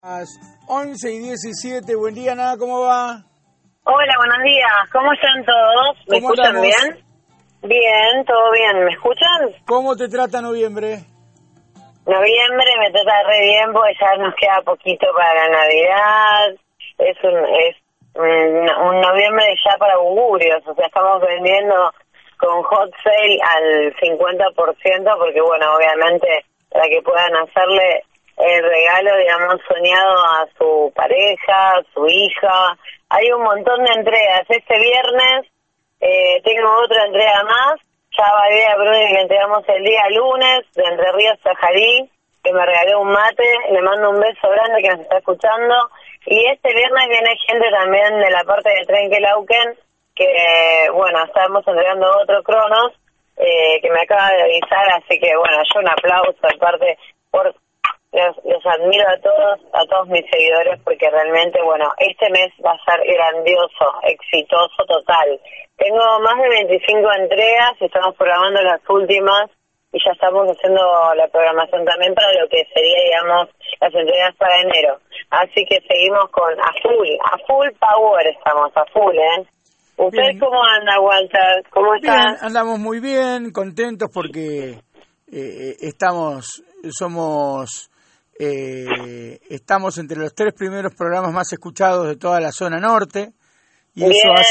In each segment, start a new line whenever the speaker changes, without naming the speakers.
Las 11:17, buen día, nada, ¿cómo va?
Hola, buenos días, ¿cómo están todos? ¿Me escuchan bien? Bien, todo bien, ¿me escuchan?
¿Cómo te trata noviembre?
Noviembre me trata re bien porque ya nos queda poquito para la Navidad, es un noviembre ya para augurios, o sea, estamos vendiendo con hot sale al 50% porque, bueno, obviamente, para que puedan hacerle el regalo, digamos, soñado a su pareja, a su hija. Hay un montón de entregas. Este viernes tengo otra entrega más. Ya valé a Bruno y le entregamos el día lunes de Entre Ríos a Jarí, que me regaló un mate. Le mando un beso grande que nos está escuchando. Y este viernes viene gente también de la parte del Trenquelauquen, que, bueno, estamos entregando otro Cronos, que me acaba de avisar. Así que, bueno, yo un aplauso aparte por... Los admiro a todos mis seguidores porque realmente, bueno, este mes va a ser grandioso, exitoso total. Tengo más de 25 entregas y estamos programando las últimas y ya estamos haciendo la programación también para lo que sería, digamos, las entregas para enero. Así que seguimos con a full power estamos, a full, ¿eh? ¿Usted bien. ¿Cómo anda, Walter? ¿Cómo está?
Bien, andamos muy bien, contentos porque estamos entre los 3 primeros programas más escuchados de toda la zona norte y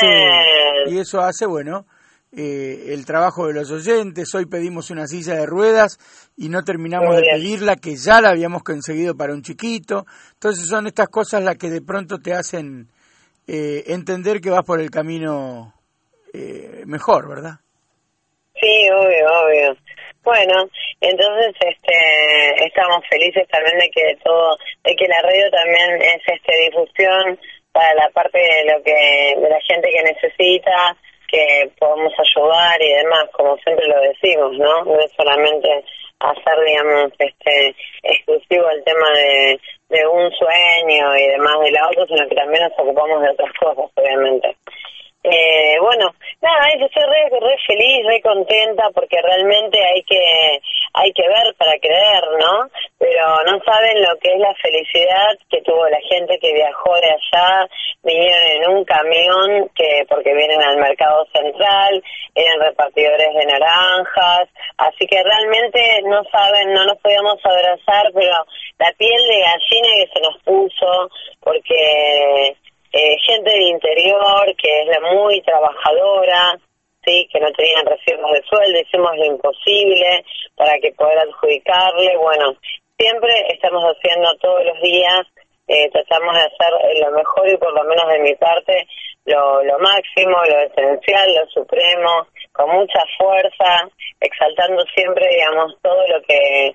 eso hace bueno, el trabajo de los oyentes. Hoy pedimos una silla de ruedas y no terminamos de pedirla, que ya la habíamos conseguido para un chiquito. Entonces son estas cosas las que de pronto te hacen entender que vas por el camino mejor, ¿verdad?
Sí, obvio. Bueno, entonces estamos felices también de que la radio también es difusión para la parte de la gente que necesita, que podamos ayudar y demás, como siempre lo decimos, ¿no? No es solamente hacer, digamos, exclusivo el tema de un sueño y demás del auto, sino que también nos ocupamos de otras cosas, obviamente. Bueno, nada, estoy re feliz, re contenta porque realmente hay que ver para creer, ¿no? Pero no saben lo que es la felicidad que tuvo la gente que viajó de allá, vinieron en un camión porque vienen al mercado central, eran repartidores de naranjas, así que realmente no saben, no nos podíamos abrazar, pero la piel de gallina que se nos puso porque... gente de interior que es muy trabajadora, sí, que no tenían recibos de sueldo, hicimos lo imposible para que poder adjudicarle. Bueno, siempre estamos haciendo todos los días, tratamos de hacer lo mejor y por lo menos de mi parte lo máximo, lo esencial, lo supremo, con mucha fuerza, exaltando siempre, digamos, todo lo que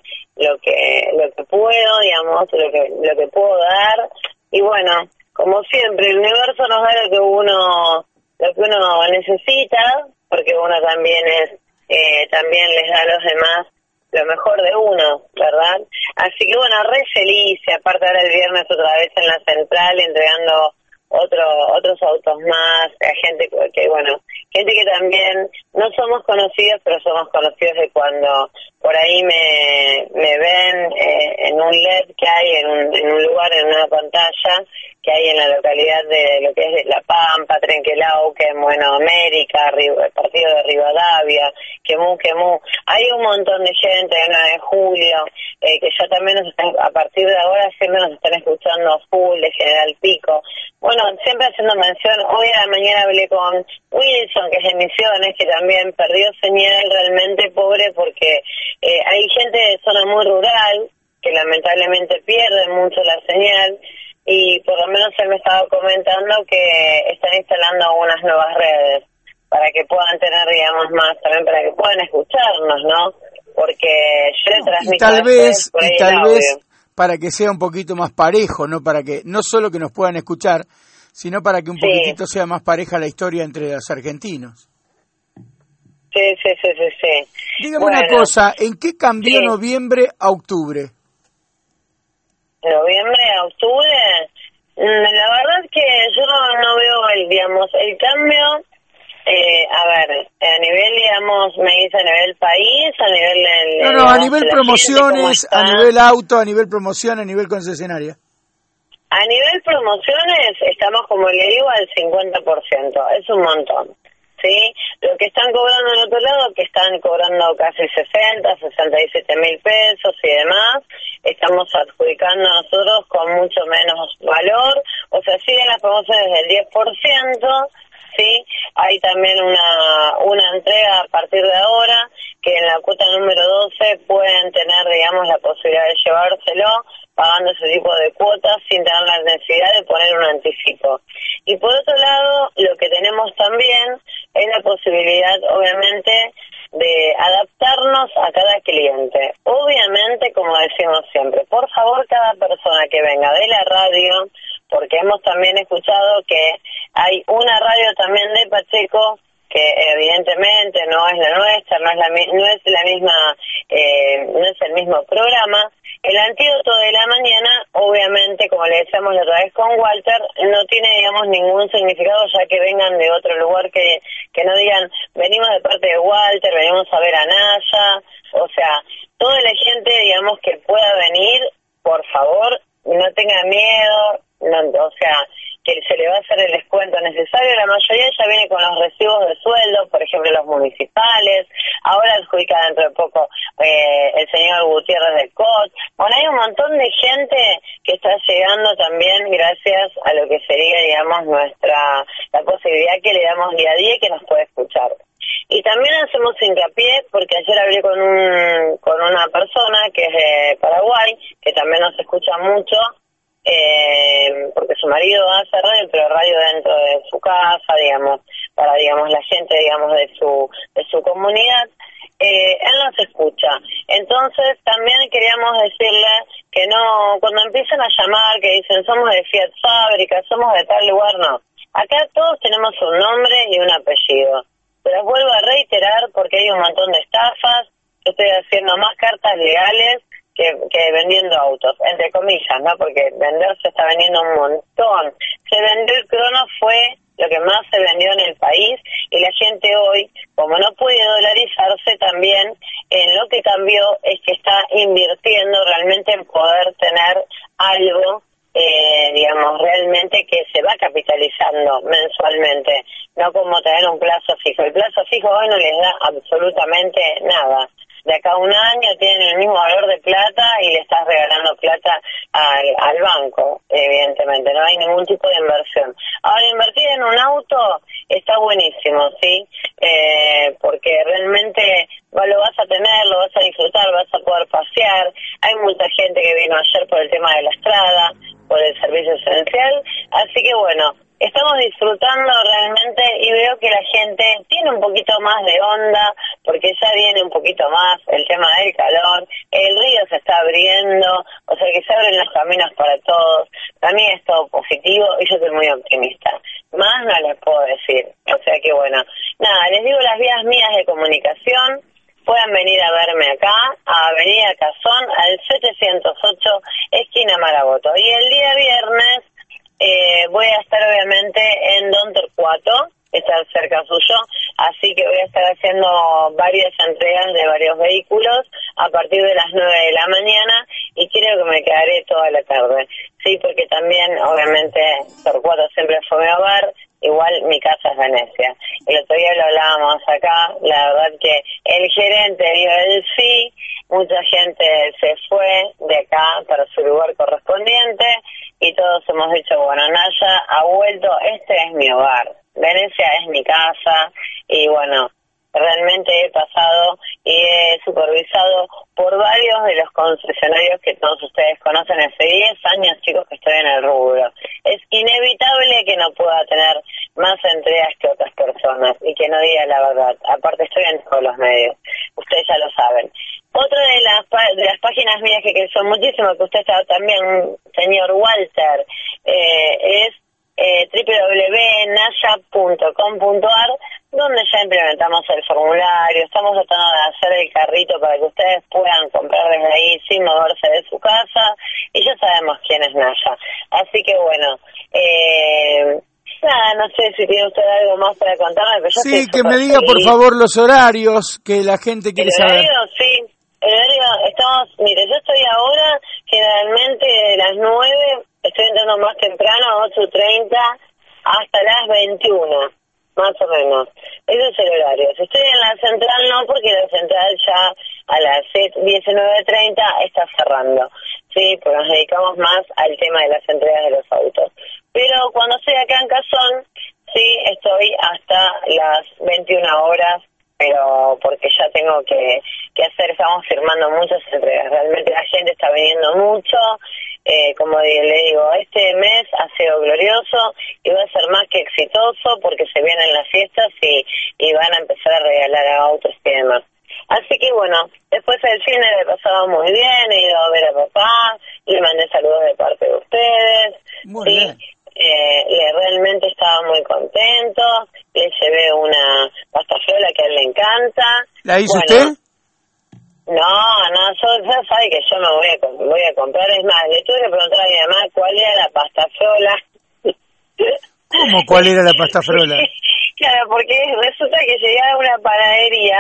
puedo, digamos, lo que puedo dar. Y bueno, como siempre, el universo nos da lo que uno necesita, porque uno también también les da a los demás lo mejor de uno, ¿verdad? Así que bueno, re feliz, y aparte ahora el viernes otra vez en la central entregando otros autos más, a gente que también no somos conocidos, pero somos conocidos de cuando por ahí me ven en un LED que hay en un lugar, en una pantalla que hay en la localidad de lo que es La Pampa, Trenquelauquen, bueno, América, el partido de Rivadavia, Quemú. Hay un montón de gente, el 9 de julio, que ya también a partir de ahora siempre nos están escuchando a full, de General Pico. Bueno, siempre haciendo mención, hoy a la mañana hablé con Wilson, que es de Misiones, que también perdió señal, realmente pobre, porque hay gente de zona muy rural que lamentablemente pierde mucho la señal, y por lo menos él me estaba comentando que están instalando unas nuevas redes para que puedan tener, digamos, más, también para que puedan escucharnos, ¿no? Porque yo le transmito
tal vez para que sea un poquito más parejo, no solo que nos puedan escuchar, sino para que un poquitito sea más pareja la historia entre los argentinos.
Sí.
Dígame una cosa, ¿en qué cambió noviembre a octubre?
Noviembre a octubre, la verdad es que yo no veo el cambio. A nivel, digamos, me dice a nivel país, a nivel
a nivel promociones, a nivel auto, a nivel promoción, a nivel concesionaria.
A nivel promociones, estamos, como le digo, al 50%, es un montón. ¿Sí? Lo que están cobrando en otro lado, que están cobrando casi 67.000 pesos y demás, estamos adjudicando nosotros con mucho menos valor, o sea, siguen las promociones del 10%, ¿sí? Hay también una entrega a partir de ahora, que en la cuota número 12 pueden tener, digamos, la posibilidad de llevárselo, pagando ese tipo de cuotas sin tener la necesidad de poner un anticipo. Y por otro lado, lo que tenemos también es la posibilidad, obviamente, de adaptarnos a cada cliente. Obviamente, como decimos siempre, por favor, cada persona que venga de la radio, porque hemos también escuchado que hay una radio también de Pacheco, que evidentemente no es la nuestra, no es el mismo programa. El antídoto de la mañana, obviamente, como le decíamos la otra vez con Walter, no tiene, digamos, ningún significado, ya que vengan de otro lugar, que no digan, venimos de parte de Walter, venimos a ver a Naya. O sea, toda la gente, digamos, que pueda venir, por favor, no tenga miedo, o sea, que se le va a hacer el descuento necesario. La mayoría ya viene con los recibos de sueldo, por ejemplo, los municipales. Ahora adjudica dentro de poco el señor Gutiérrez del COT. Bueno, hay un montón de gente que está llegando también gracias a lo que sería, digamos, la posibilidad que le damos día a día y que nos puede escuchar. Y también hacemos hincapié, porque ayer hablé con una persona que es de Paraguay, que también nos escucha mucho, porque su marido hace radio, pero radio dentro de su casa, digamos, para, digamos, la gente, digamos, de su comunidad. Él nos escucha. Entonces también queríamos decirle que no, cuando empiezan a llamar, que dicen somos de Fiat Fábrica, somos de tal lugar, no. Acá todos tenemos un nombre y un apellido. Pero vuelvo a reiterar, porque hay un montón de estafas. Yo estoy haciendo más cartas legales que vendiendo autos, entre comillas, ¿no? Porque vender se está vendiendo un montón. Se vendió el Crono, fue lo que más se vendió en el país, y la gente hoy, como no puede dolarizarse también, en lo que cambió es que está invirtiendo realmente en poder tener algo, digamos, realmente que se va capitalizando mensualmente, no como tener un plazo fijo. El plazo fijo hoy no les da absolutamente nada. De acá a un año tienen el mismo valor de plata y le estás regalando plata al banco, evidentemente, no hay ningún tipo de inversión. Ahora, invertir en un auto está buenísimo, ¿sí? Porque realmente lo vas a tener, lo vas a disfrutar, vas a poder pasear. Hay mucha gente que vino ayer por el tema de la Estrada, por el servicio esencial, así que bueno, estamos disfrutando realmente y veo que la gente tiene un poquito más de onda, porque ya viene un poquito más el tema del calor, el río se está abriendo, o sea que se abren los caminos para todos. Para mí es todo positivo y yo soy muy optimista. Más no les puedo decir, o sea que bueno, nada, les digo las vías mías de comunicación. Pueden venir a verme acá, a Avenida Cazón, al 708, esquina Maraboto. Y el día viernes voy a estar obviamente en Don Torcuato, estar cerca suyo, así que voy a estar haciendo varias entregas de varios vehículos a partir de las 9 de la mañana y creo que me quedaré toda la tarde. Sí, porque también obviamente Torcuato siempre fue mi hogar. Igual mi casa es Venecia. El otro día lo hablábamos acá, la verdad que el gerente dio el sí, mucha gente se fue de acá para su lugar correspondiente y todos hemos dicho, bueno, Naya ha vuelto, este es mi hogar, Venecia es mi casa y bueno, realmente he pasado y he supervisado por varios de los concesionarios que todos ustedes conocen. Hace 10 años, chicos, que estoy en el rubro. Es inevitable que no pueda tener más entregas que otras personas y que no diga la verdad. Aparte, estoy en todos los medios. Ustedes ya lo saben. Otra de las páginas mías que creció muchísimo, que usted está también, señor Walter, es www.naya.com.ar, donde ya implementamos el formulario, estamos tratando de hacer el carrito para que ustedes puedan comprar desde ahí sin moverse de su casa, y ya sabemos quién es Naya. Así que bueno, nada, no sé si tiene usted algo más para contarme, pero yo
sí, que me diga por favor los horarios que la gente quiere saber.
¿El horario? Sí. Mire, yo estoy ahora generalmente de las 9, estoy entre entrando más temprano, 8:30 hasta las 21, más o menos. Ese es el horario. Si estoy en la central, no, porque la central ya a las 19:30 está cerrando. Sí, pues nos dedicamos más al tema de las entregas de los autos. Pero cuando estoy acá en Cazón, sí, estoy hasta las 21 horas, pero porque ya tengo que hacer, estamos firmando muchas entregas. Realmente la gente está viniendo mucho. Como le digo, este mes ha sido glorioso y va a ser más que exitoso porque se vienen las fiestas y van a empezar a regalar autos y demás. Así que bueno, después del cine le he pasado muy bien, he ido a ver a papá, le mandé saludos de parte de ustedes.
Muy bien.
Realmente estaba muy contento, le llevé una pasta frola que a él le encanta.
¿La hizo usted?
No, yo sabe que yo no voy a comprar, es más, le tuve que preguntar a mi mamá cuál era la pasta frola.
¿Cómo cuál era la pasta frola?
Claro, porque resulta que llegué a una panadería,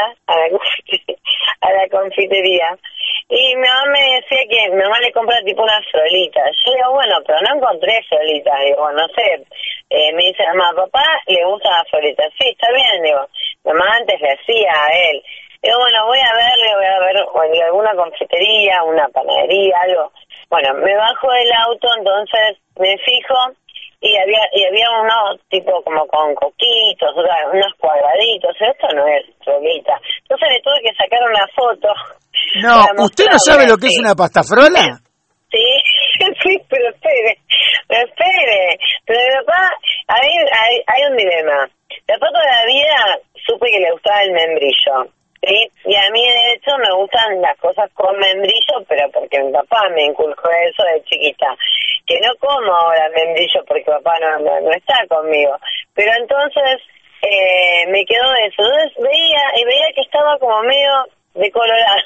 a la confitería, y mi mamá me decía que mi mamá le compra tipo unas frolitas. Yo digo, bueno, pero no encontré frolitas. Digo, no sé. Me dice, mamá, papá le gustan las frolitas. Sí, está bien, digo. Mi mamá antes le hacía a él. Digo, bueno, voy a ver alguna confitería, una panadería, algo. Bueno, me bajo del auto, entonces me fijo, y había unos tipo como con coquitos, unos cuadraditos. Esto no es frolita. Entonces le tuve que sacar una foto.
No, ¿usted no sabe lo que es una pasta frola?
Sí, sí, pero espere. Pero mi papá, hay un dilema. Mi papá todavía supe que le gustaba el membrillo, ¿sí? Y a mí, de hecho, me gustan las cosas con membrillo, pero porque mi papá me inculcó eso de chiquita. Que no como ahora membrillo porque papá no está conmigo. Pero entonces me quedó eso. Entonces veía que estaba como medio decolorado.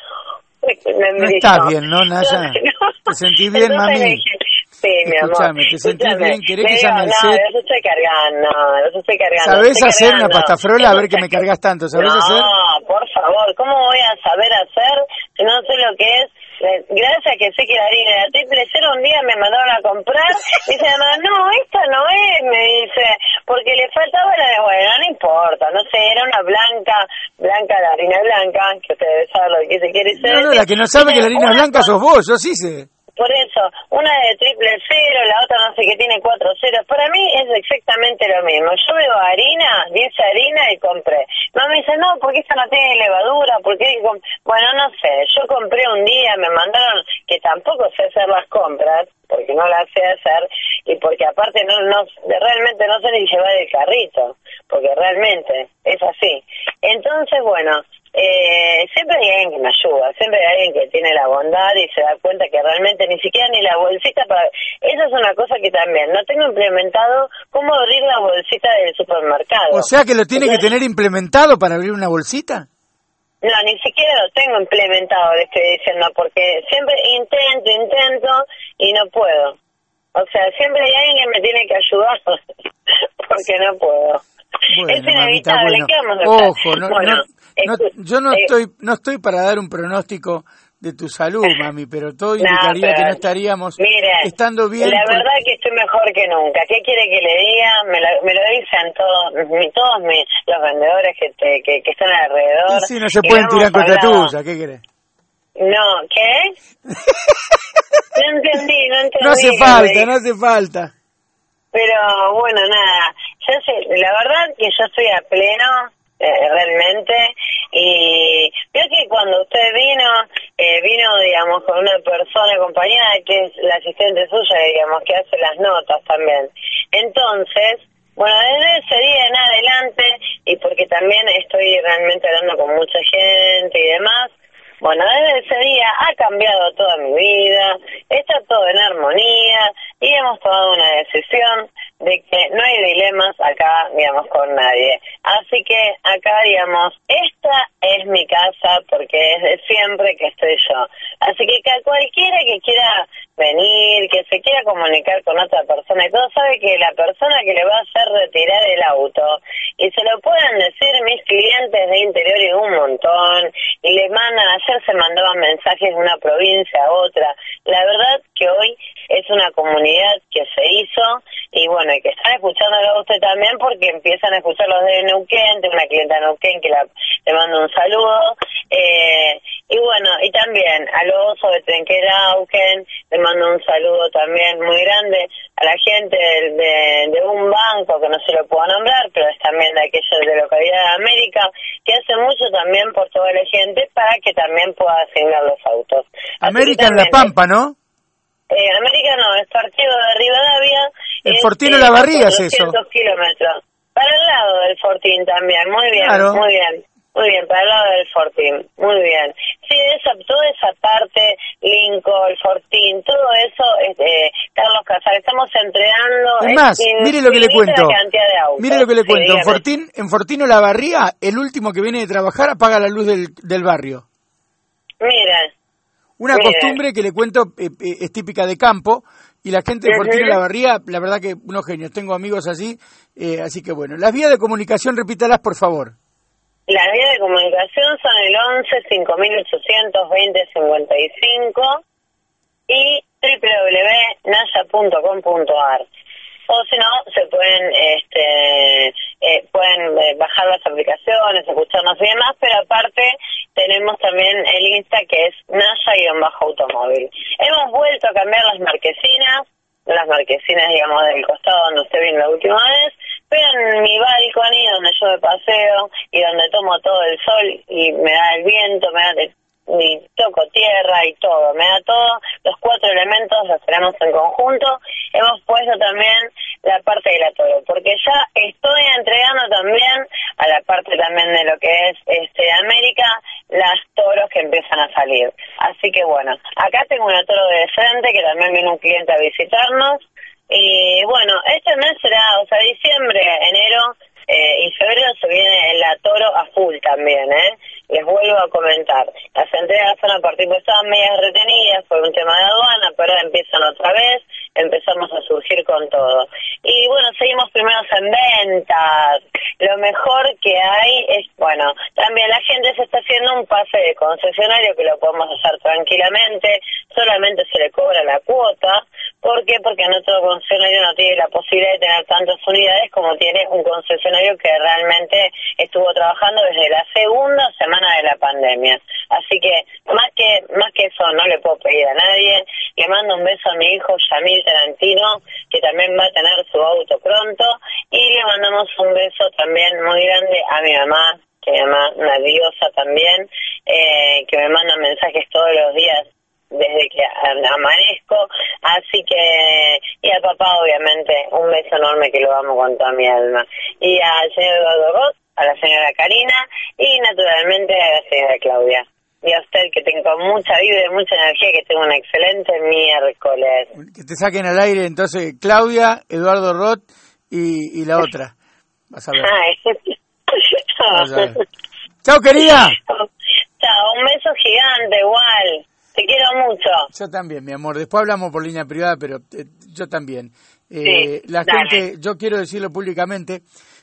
No estás bien, ¿no, Naya? ¿Te sentís bien, mami?
Dije, sí, mi amor.
Escuchame, ¿te sentís bien? ¿Querés que llame al
set?
No,
los estoy cargando.
¿Sabés hacer una pasta frola? A ver que me cargas tanto, ¿sabés hacer?
No, por favor, ¿cómo voy a saber hacer si no sé lo que es? Gracias a que sé que la harina era triple cero, un día me mandaron a comprar y dice, no, esta no es, me dice, porque le faltaba bueno, no importa, no sé, era una blanca, la harina blanca, que ustedes saben lo que se quiere decir.
No, la que no sabe que la harina blanca sos vos, yo sí sé.
Por eso, una de triple cero, la otra no sé qué tiene 4 ceros. Para mí es exactamente lo mismo. Yo veo harina, dice harina y compré. Mamá me dice, no, porque esta no tiene levadura, porque bueno, no sé. Yo compré un día, me mandaron, que tampoco sé hacer las compras, porque no las sé hacer, y porque aparte realmente no sé ni llevar el carrito, porque realmente es así. Entonces, bueno, siempre hay alguien que me ayuda, siempre hay alguien que tiene la bondad y se da cuenta que realmente ni siquiera ni la bolsita esa es una cosa que también no tengo implementado, cómo abrir la bolsita del supermercado.
O sea que lo tiene que tener implementado para abrir una bolsita.
No, ni siquiera lo tengo implementado, le estoy diciendo, porque siempre intento y no puedo. O sea, siempre hay alguien que me tiene que ayudar porque no puedo.
Bueno,
es inevitable.
Mamita,
¿Qué vamos a
hacer? Yo no estoy para dar un pronóstico de tu salud, mami, pero todo indicaría que no estaríamos estando bien.
La verdad que estoy mejor que nunca. ¿Qué quiere que le diga? Me lo dicen todos los vendedores que están alrededor.
Y sí, no se pueden tirar contra tuya, ¿qué querés?
No, ¿qué? No entendí.
No hace falta.
Pero bueno, nada, la verdad que yo estoy a pleno, realmente, y veo que cuando usted vino, digamos, con una persona acompañada que es la asistente suya, digamos, que hace las notas también. Entonces, bueno, desde ese día en adelante, y porque también estoy realmente hablando con mucha gente y demás, bueno, desde ese día ha cambiado toda mi vida, está todo en armonía y hemos tomado una decisión de que no hay dilemas acá, digamos, con nadie. Así que acá, digamos, esta es mi casa porque es de siempre que estoy yo. Así que cualquiera que quiera venir, que se quiera comunicar con otra persona y todo, sabe que la persona que le va a hacer retirar el auto, y se lo pueden decir mis clientes de interior y un montón, y les mandan, ayer se mandaban mensajes de una provincia a otra. La verdad que hoy es una comunidad que se y bueno, y que están escuchándolo a usted también porque empiezan a escuchar los de Neuquén, tengo una clienta de Neuquén que le mando un saludo, y bueno, y también a los osos de Trenquelauquen, le mando un saludo también muy grande, a la gente de un banco que no se lo puedo nombrar, pero es también de aquellos de localidad de América, que hace mucho también por toda la gente para que también pueda asignar los autos.
América en La Pampa, ¿no?
América no, es partido de Rivadavia.
El Fortín o La Barría es eso.
200 kilómetros. Para el lado del Fortín también, muy bien,
claro.
Muy bien, para el lado del Fortín, muy bien. Sí, toda esa parte, Lincoln, Fortín, todo eso, Carlos Casares, estamos entregando...
Es más, mire lo que le cuento. Mire lo que le cuento.
Dígame.
En Fortín o La Barría, el último que viene de trabajar apaga la luz del barrio.
Mira.
Una costumbre que le cuento es típica de campo, y la gente de Fortín o La Barría, la verdad que unos genios, tengo amigos así que bueno. Las vías de comunicación, repítalas por favor.
Las vías de comunicación son el 11 5800 2055 y www.naya.com.ar. O si no, se pueden bajar las aplicaciones, escucharnos y demás, pero aparte tenemos también el Insta que es Naya-automóvil. Hemos vuelto a cambiar las marquesinas, digamos, del costado donde usted vino la última vez, pero en mi balcony donde yo me paseo y donde tomo todo el sol y me da el viento, y toco tierra y todo, me da todo, los 4 elementos los tenemos en conjunto. Hemos puesto también la parte de la toro, porque ya estoy entregando también a la parte también de lo que es América, las toros que empiezan a salir. Así que bueno, acá tengo una toro de frente que también viene un cliente a visitarnos, y bueno, este mes será, diciembre, enero y febrero se viene la toro a full también, Les vuelvo a comentar. Las entregas son a partir, pues estaban medias retenidas por un tema de aduana, pero ahora empiezan otra vez, empezamos a surgir con todo. Y bueno, seguimos primeros en ventas. Lo mejor que hay es, bueno, también la gente se está haciendo un pase de concesionario que lo podemos hacer tranquilamente, solamente se le cobra la cuota. ¿Por qué? Porque no todo concesionario no tiene la posibilidad de tener tantas unidades como tiene un concesionario que realmente estuvo trabajando desde la segunda semana de la pandemia. Así que más que eso no le puedo pedir a nadie. Le mando un beso a mi hijo Yamil Tarantino, que también va a tener su auto pronto, y le mandamos un beso también muy grande a mi mamá, que mi mamá, una diosa también, que me manda mensajes todos los días desde que amanezco, así que, y al papá obviamente, un beso enorme que lo amo con toda mi alma, y al señor Eduardo Roth, a la señora Karina, y naturalmente a la señora Claudia, y a usted que tengo mucha vida y mucha energía, que tenga un excelente miércoles.
Que te saquen al aire entonces Claudia, Eduardo Roth y la otra, vas a ver. Vas a ver. Chao, querida.
Chao, un beso gigante igual. Te quiero mucho.
Yo también, mi amor. Después hablamos por línea privada, pero yo también.
Sí,
la
dale.
gente, yo quiero decirlo públicamente,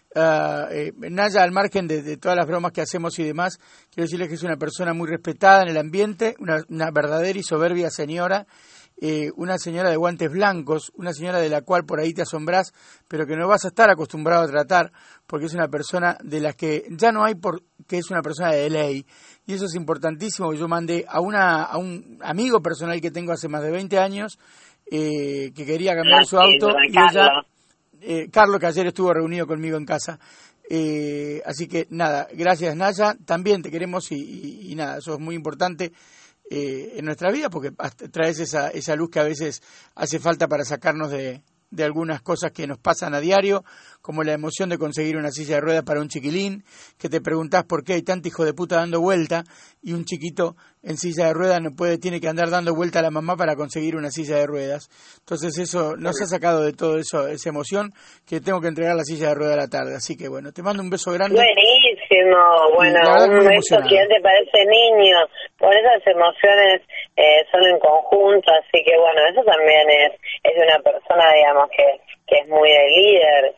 Naya, al margen de todas las bromas que hacemos y demás, quiero decirles que es una persona muy respetada en el ambiente, una verdadera y soberbia señora, una señora de guantes blancos, una señora de la cual por ahí te asombrás, pero que no vas a estar acostumbrado a tratar, porque es una persona de las que ya no hay porque es una persona de ley. Y eso es importantísimo. Yo mandé a un amigo personal que tengo hace más de 20 años, que quería cambiar su auto, y ella, Carlos, que ayer estuvo reunido conmigo en casa. Así que nada, gracias Naya, también te queremos y nada, sos muy importante en nuestra vida, porque traes esa luz que a veces hace falta para sacarnos de algunas cosas que nos pasan a diario, como la emoción de conseguir una silla de ruedas para un chiquilín, que te preguntás por qué hay tanto hijo de puta dando vuelta y un chiquito en silla de ruedas tiene que andar dando vuelta a la mamá para conseguir una silla de ruedas. Entonces eso nos ha sacado de todo eso, esa emoción, que tengo que entregar la silla de ruedas a la tarde. Así que bueno, te mando un beso grande.
Buenísimo, bueno, un beso gigante para ese niño, por esas emociones son en conjunto, así que bueno, eso también es de una persona, digamos, que es muy de líder,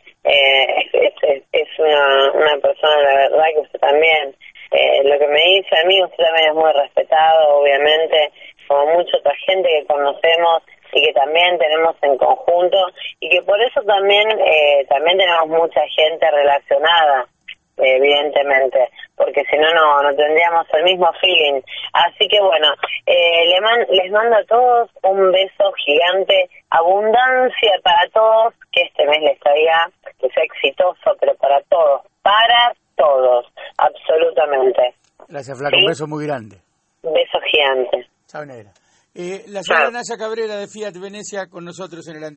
es una persona, la verdad, que usted también, lo que me dice a mí, usted también es muy respetado, obviamente, como mucha otra gente que conocemos y que también tenemos en conjunto, y y que por eso también tenemos mucha gente relacionada, evidentemente, porque si no, no tendríamos el mismo feeling. Así que bueno, les mando a todos un beso gigante, abundancia para todos, que este mes les traiga, que sea exitoso, pero para todos, absolutamente.
Gracias, Flaca, ¿sí? Un beso muy grande.
Un beso gigante.
Chao, negra. La señora Naya Cabrera de Fiat Venecia con nosotros en el